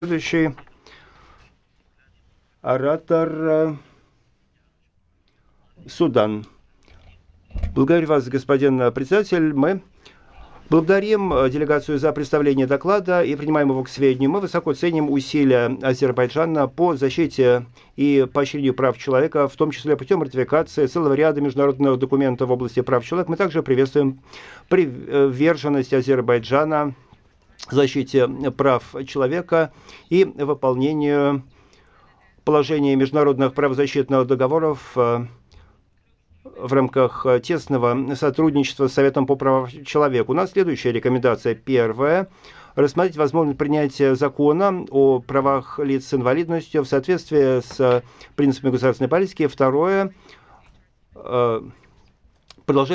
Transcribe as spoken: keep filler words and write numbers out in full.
Следующий оратор э, Судан. Благодарю вас, господин председатель. Мы благодарим э, делегацию за представление доклада и принимаем его к сведению. Мы высоко ценим усилия Азербайджана по защите и поощрению прав человека, в том числе путем ратификации целого ряда международных документов в области прав человека. Мы также приветствуем приверженность Азербайджана защите прав человека и выполнению положений международных правозащитных договоров в рамках тесного сотрудничества с Советом по правам человека. У нас следующая рекомендация. Первая. Рассмотреть возможность принятия закона о правах лиц с инвалидностью в соответствии с принципами государственной политики. Второе. Продолжать